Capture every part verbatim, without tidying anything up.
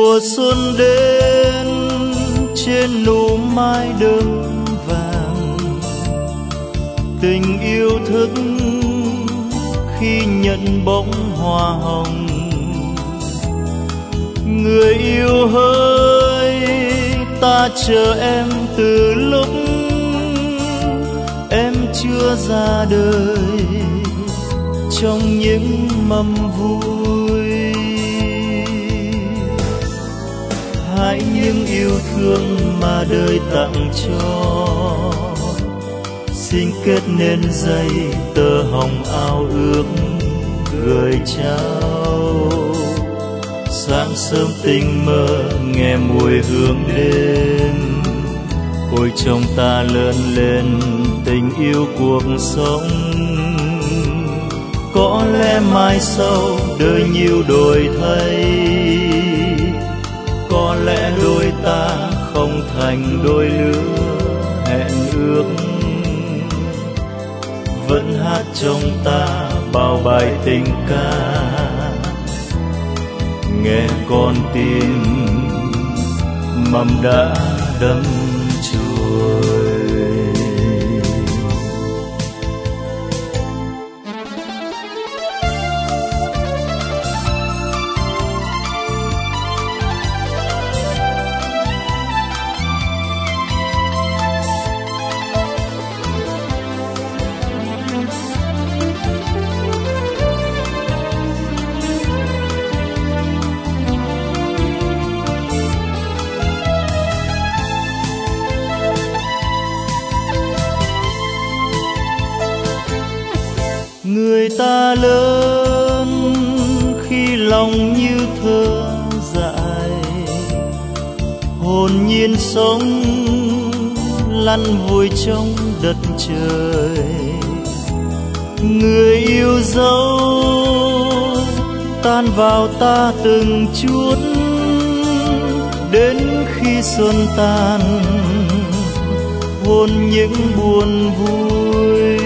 Mùa xuân đến trên nụ mai đơn vàng, tình yêu thức khi nhận bông hoa hồng. Người yêu hỡi, ta chờ em từ lúc em chưa ra đời, trong những mầm vui. Hãy những yêu thương mà đời tặng cho, xin kết nên dây tơ hồng ao ước gửi trao. Sáng sớm tình mơ nghe mùi hương đêm, ôi trong ta lớn lên tình yêu cuộc sống. Có lẽ mai sau đời nhiều đổi thay, có lẽ đôi ta không thành đôi lứa hẹn ước. Vẫn hát trong ta bao bài tình ca, nghe con tim mầm đã đâm chồi. Người ta lớn khi lòng như thơ dại, hồn nhiên sống lăn vùi trong đất trời. Người yêu dấu tan vào ta từng chút, đến khi xuân tàn hôn những buồn vui.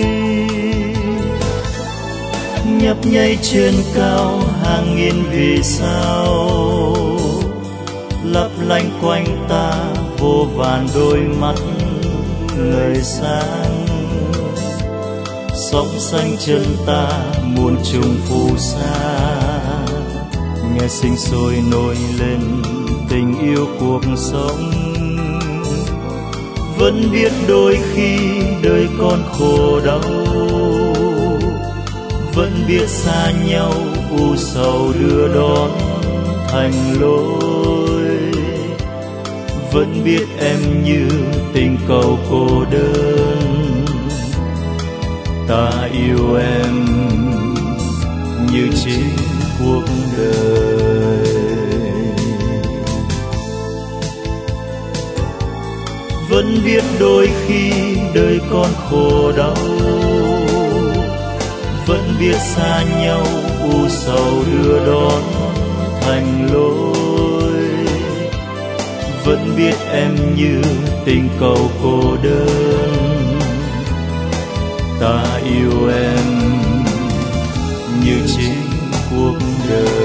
Nhấp nháy trên cao hàng nghìn vì sao, lấp lánh quanh ta vô vàn đôi mắt người sáng. Sóng xanh chân ta muôn trùng phù sa, nghe sinh sôi nổi lên tình yêu cuộc sống. Vẫn biết đôi khi đời còn khổ đau, vẫn biết xa nhau u sầu đưa đón thành lối. Vẫn biết em như tình cầu cô đơn, ta yêu em như chính cuộc đời. Vẫn biết đôi khi đời còn khổ đau, vẫn biết xa nhau u sầu đưa đón thành lối. Vẫn biết em như tình cầu cô đơn, ta yêu em như chính cuộc đời.